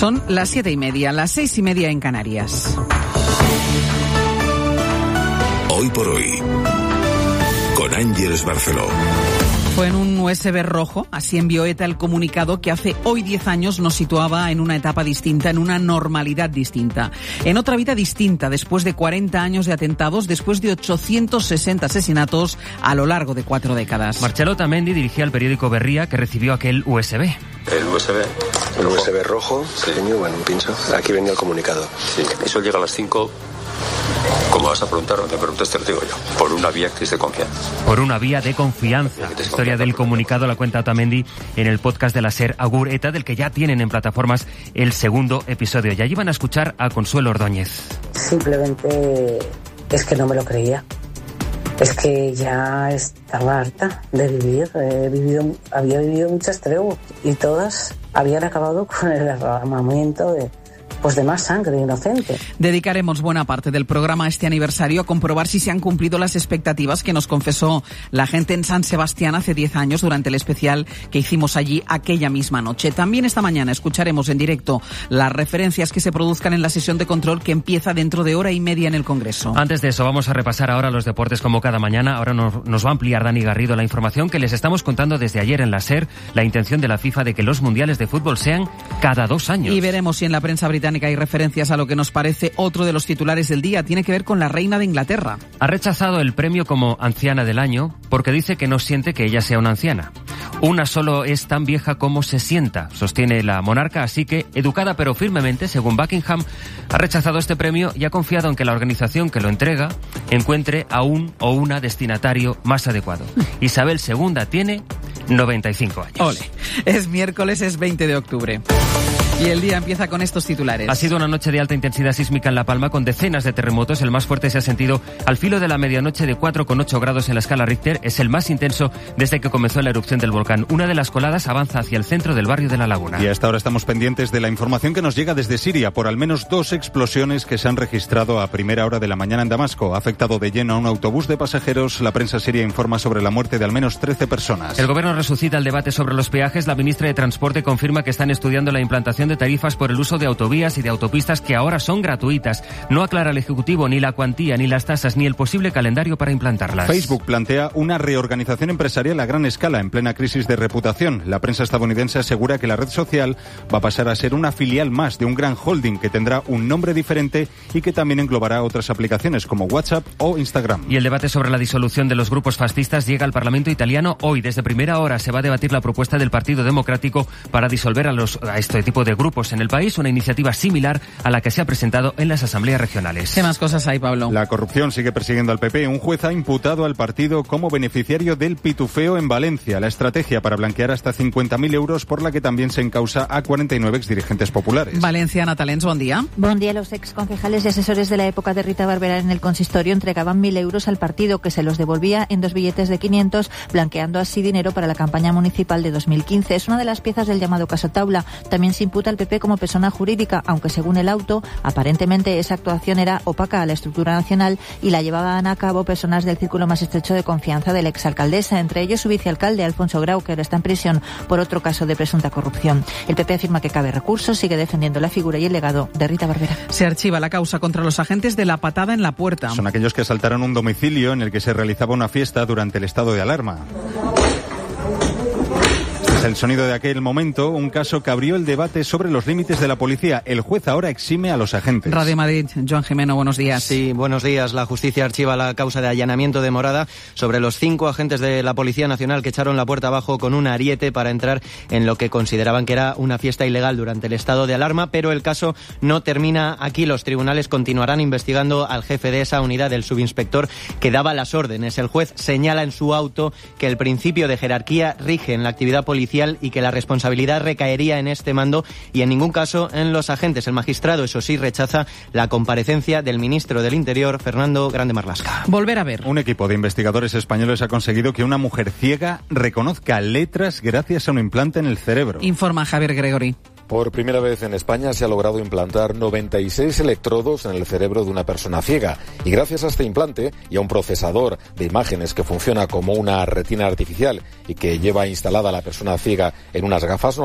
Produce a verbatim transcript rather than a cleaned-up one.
Son las siete y media, las seis y media en Canarias. Hoy por hoy, con Ángeles Barceló. Fue en un U S B rojo, así envió ETA el comunicado que hace hoy diez años nos situaba en una etapa distinta, en una normalidad distinta, en otra vida distinta, después de cuarenta años de atentados, después de ochocientos sesenta asesinatos a lo largo de cuatro décadas. Marcelo Otamendi dirigía el periódico Berría que recibió aquel U S B. El U S B. El U S B rojo, pequeño, bueno, un pincho. Aquí venía el comunicado. Sí, eso llega a las cinco. ¿Cómo vas a preguntar? No te preguntes, te lo digo yo. Por una vía que es de confianza. Por una vía de confianza. La historia del comunicado la cuenta Otamendi en el podcast de la SER Agur ETA, del que ya tienen en plataformas el segundo episodio. Y allí van a escuchar a Consuelo Ordóñez. Simplemente es que no me lo creía. Es que ya estaba harta de vivir. He vivido, había vivido muchas treguas y todas habían acabado con el derramamiento de... pues de más sangre inocente. Dedicaremos buena parte del programa a este aniversario a comprobar si se han cumplido las expectativas que nos confesó la gente en San Sebastián hace diez años durante el especial que hicimos allí aquella misma noche. También esta mañana escucharemos en directo las referencias que se produzcan en la sesión de control que empieza dentro de hora y media en el Congreso. Antes de eso, vamos a repasar ahora los deportes como cada mañana. Ahora nos, nos va a ampliar Dani Garrido la información que les estamos contando desde ayer en la SER, la intención de la FIFA de que los mundiales de fútbol sean cada dos años. Y veremos si en la prensa británica hay referencias a lo que nos parece otro de los titulares del día. Tiene que ver con la reina de Inglaterra. Ha rechazado el premio como anciana del año porque dice que no siente que ella sea una anciana. Una solo es tan vieja como se sienta, sostiene la monarca, así que, educada pero firmemente, según Buckingham, ha rechazado este premio y ha confiado en que la organización que lo entrega encuentre a un o una destinatario más adecuado. Isabel segunda tiene noventa y cinco años. Ole. Es miércoles, es veinte de octubre. Y el día empieza con estos titulares. Ha sido una noche de alta intensidad sísmica en La Palma con decenas de terremotos. El más fuerte se ha sentido al filo de la medianoche de cuatro coma ocho grados en la escala Richter. Es el más intenso desde que comenzó la erupción del volcán. Una de las coladas avanza hacia el centro del barrio de La Laguna. Y hasta ahora estamos pendientes de la información que nos llega desde Siria por al menos dos explosiones que se han registrado a primera hora de la mañana en Damasco. Ha afectado de lleno a un autobús de pasajeros. La prensa siria informa sobre la muerte de al menos trece personas. El gobierno resucita el debate sobre los peajes. La ministra de Transporte confirma que están estudiando la implantación de tarifas por el uso de autovías y de autopistas que ahora son gratuitas. No aclara el Ejecutivo ni la cuantía, ni las tasas, ni el posible calendario para implantarlas. Facebook plantea una reorganización empresarial a gran escala en plena crisis de reputación. La prensa estadounidense asegura que la red social va a pasar a ser una filial más de un gran holding que tendrá un nombre diferente y que también englobará otras aplicaciones como WhatsApp o Instagram. Y el debate sobre la disolución de los grupos fascistas llega al Parlamento italiano hoy. Desde primera hora se va a debatir la propuesta del Partido Democrático para disolver a, los, a este tipo de grupos en el país, una iniciativa similar a la que se ha presentado en las asambleas regionales. ¿Qué más cosas hay, Pablo? La corrupción sigue persiguiendo al P P. Un juez ha imputado al partido como beneficiario del pitufeo en Valencia. La estrategia para blanquear hasta cincuenta mil euros, por la que también se encausa a cuarenta y nueve exdirigentes populares. Valencia, Natalens, buen día. Buen día. Los exconcejales y asesores de la época de Rita Barberá en el consistorio entregaban mil euros al partido, que se los devolvía en dos billetes de quinientos, blanqueando así dinero para la campaña municipal de dos mil quince. Es una de las piezas del llamado caso Taula. También se imputa al P P como persona jurídica, aunque según el auto, aparentemente esa actuación era opaca a la estructura nacional y la llevaban a cabo personas del círculo más estrecho de confianza de la exalcaldesa, entre ellos su vicealcalde Alfonso Grau, que ahora está en prisión por otro caso de presunta corrupción. El P P afirma que cabe recursos, sigue defendiendo la figura y el legado de Rita Barberá. Se archiva la causa contra los agentes de la patada en la puerta. Son aquellos que asaltaron un domicilio en el que se realizaba una fiesta durante el estado de alarma. El sonido de aquel momento, un caso que abrió el debate sobre los límites de la policía. El juez ahora exime a los agentes. Radio Madrid, Joan Jimeno, buenos días. Sí, buenos días. La justicia archiva la causa de allanamiento de morada sobre los cinco agentes de la Policía Nacional que echaron la puerta abajo con un ariete para entrar en lo que consideraban que era una fiesta ilegal durante el estado de alarma, pero el caso no termina aquí. Los tribunales continuarán investigando al jefe de esa unidad, el subinspector que daba las órdenes. El juez señala en su auto que el principio de jerarquía rige en la actividad policial y que la responsabilidad recaería en este mando y en ningún caso en los agentes. El magistrado, eso sí, rechaza la comparecencia del ministro del Interior, Fernando Grande Marlaska. Volver a ver. Un equipo de investigadores españoles ha conseguido que una mujer ciega reconozca letras gracias a un implante en el cerebro. Informa Javier Gregory. Por primera vez en España se ha logrado implantar noventa y seis electrodos en el cerebro de una persona ciega. Y gracias a este implante y a un procesador de imágenes que funciona como una retina artificial y que lleva instalada a la persona ciega en unas gafas,